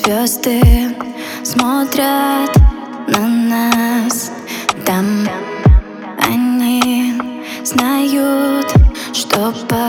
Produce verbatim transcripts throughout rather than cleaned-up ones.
Звезды смотрят на нас там. Они знают, что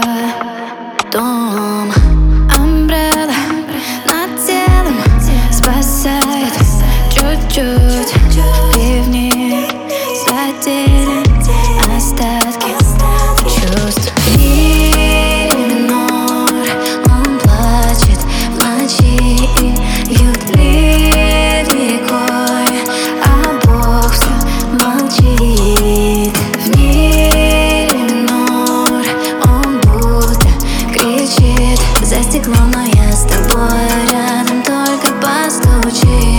потом. Амбрелла над телом спасает чуть-чуть. Ливни задели остатки чувств. Ми минор, он плачет в ночи и льют ливни рекой, а Бог все молчит. В ми минор, он будто кричит за стеклом, но я с тобой рядом, только постучи.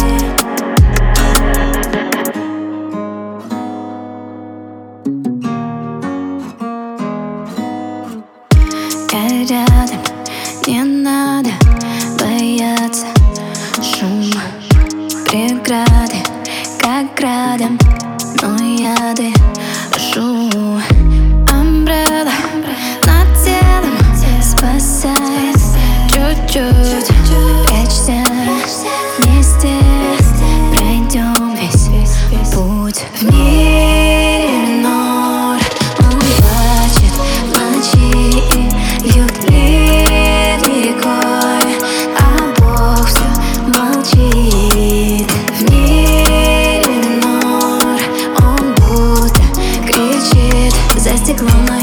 Я рядом, не надо бояться шума. Преграды, как градом, но я дышу. Амбрелла над телом спасает чуть-чуть. Прячься вместе, пройдем весь путь. В ми минор, он плачет в ночи и льют ливни рекой, а Бог все молчит. В ми минор, он будто кричит за стеклом.